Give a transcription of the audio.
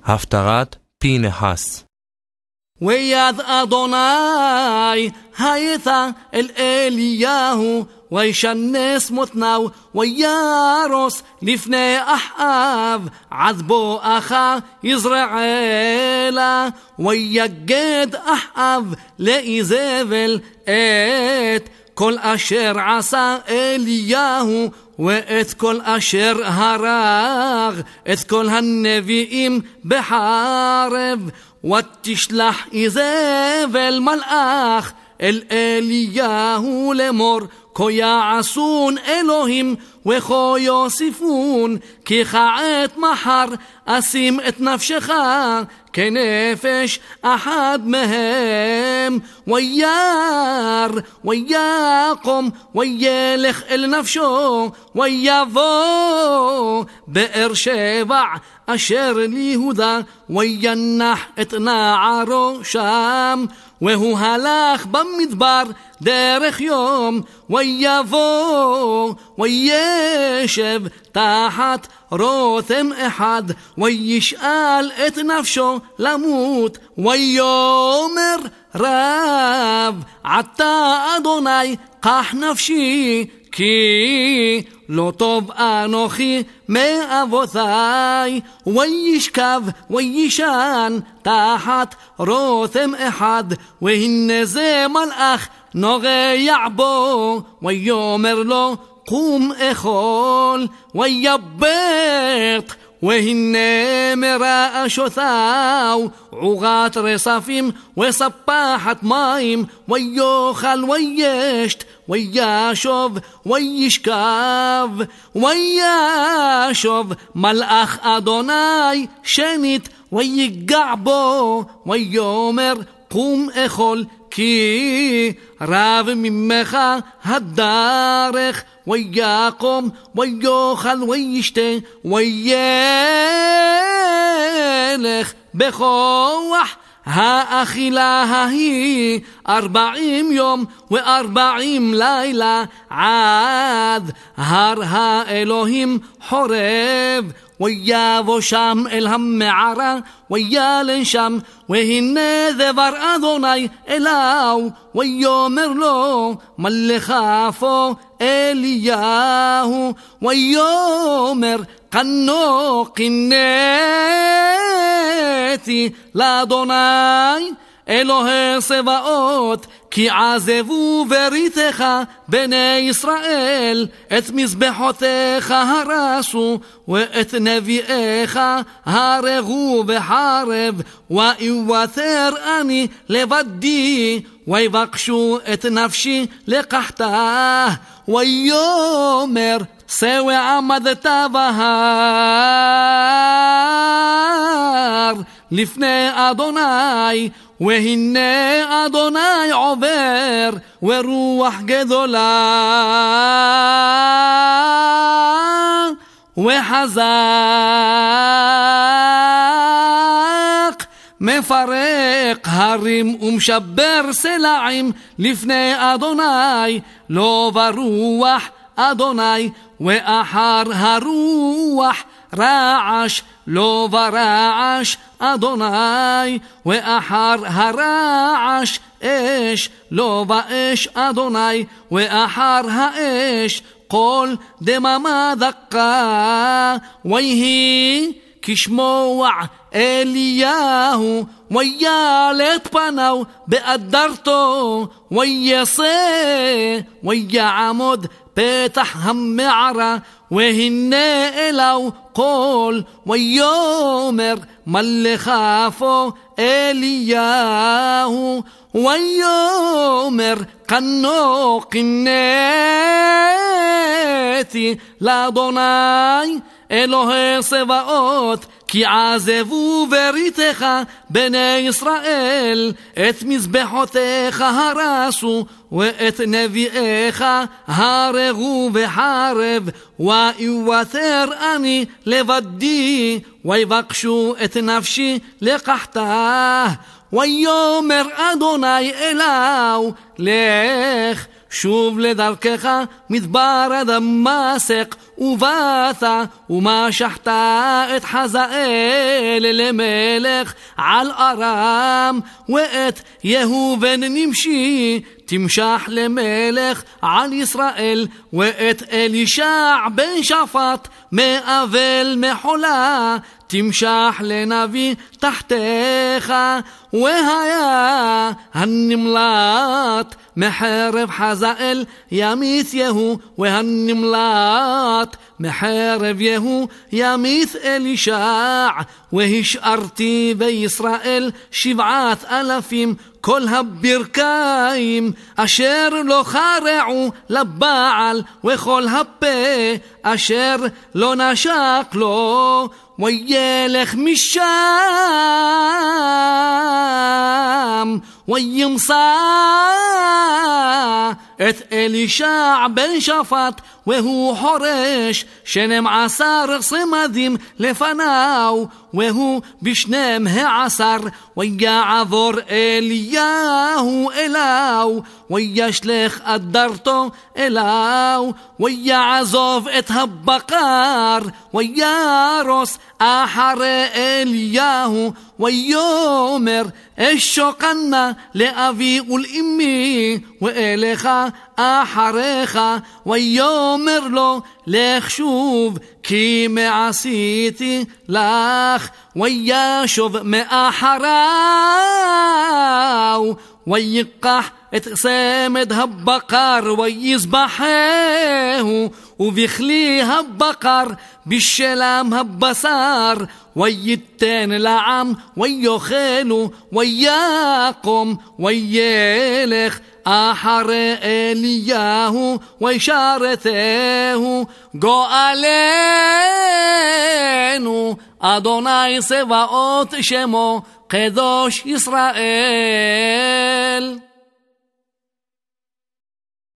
הפטרת פנחס. ויד אדוני הייתה אל אליהו וישנס מותניו וירוס לפני אחאב עד בואכה יזרעאלה ויגד אחאב לאיזבל את כל אשר עשה אליהו ואת כל אשר הרג את כל הנביאים בחרב ותשלח איזבל מלאך אל אליהו לאמור כה יעשון אלוהים וכה יוסיפון כי כעת מחר אשים את נפשך כנפש אחד מהם ויר ויקום וילך אל נפשו ויבוא באר שבע אשר ליהודה וינח את נערו שם והוא הלך במדבר דרך יום ויבוא וישב תחת רותם אחד וישאל את נפשו למות ויאמר רב עתה אדוני קח נפשי כי לא טוב אנוכי מאבותיי וישכב וישן תחת רותם אחד והנה זה מלאך נוגע בו ויאמר לו קום אכול ויבט והנה מרעשותיו עוגת רספים וספחת מים ויאכל וישת וישוב וישכב וישוב מלאך אדוני שנית ויגע בו ויאמר קום אכול כי רב ממך הדרך ויקום ויאכל וישתה וילך בכוח האכילה ההיא 40 יום ו40 לילה עד הר האלוהים חורב ויבוא שם אל המערה וילן שם והנה דבר אדוני אליו ויאמר לו מלך אפו אליהו ויאמר קנו קינאתי לאדוני אלוהי צבאות כי עזבו בריתך בני ישראל את מזבחותיך הרסו ואת נביאיך הרגו בחרב ויוותר אני לבדי ויבקשו את נפשי לקחתה ויאמר סווי עמדת בהר לפני אדוני והנה אדוני עובר ורוח גדולה וחזק מפרק הרים ומשבר סלעים לפני אדוני לא ברוח אדוני ואחר הרוח רעש לא ברעש אדוני ואחר הרעש אש לא באש אדוני ואחר האש קול דממה דקה ויהי כשמוע אליהו וילת פניו באדרתו ויסה ויעמוד פתח המערה והנה אליו קול ויאמר מלך אפו אליהו ויאמר קנו קינאתי לאדוני אלוהי צבאות כי עזבו בריתך בני ישראל את מזבחותיך הרסו ואת נביאיך הרגו בחרב ויוותר אני לבדי ויבקשו את נפשי לקחתה ויאמר אדוני אליו לך שוב לדרכך מדבר דמשק, ובאת ומשחת את חזאל למלך על ארם, ואת יהוא בן נמשי תמשח למלך על ישראל, ואת אלישע בן שפט מאבל מחולה תמשח לנביא תחתיך. והיה הנמלט מחרב חזאל ימית יהוא, והנמלט מחרב יהוא ימית אלישע. והשארתי בישראל 7,000 כל הברכיים אשר לא חרעו לבעל, וכל הפה אשר לא נשק לו, וילך משם וימצא את אלישע בן שפט, והוא חורש 12 צמדים לפניו, והוא בשניהם 10. ויעבור אליהו אליו, וישלך אדרתו אליו, ויעזוב את הבקר, וירוס אחרי אליהו, ויאמר אשוקנה לאבי ולאמי ואליך אחריך. ויאמר לו לך שוב כי מעשיתי לך. וישוב מאחריו, ויקח את צמד הבקר ויזבחהו, ובכלי הבקר בשלם הבשר, וייתן לעם ויאכלו. ויקום וילך אחרי אליהו וישרתהו. גואלנו אדוני צבאות שמו, קדוש ישראל.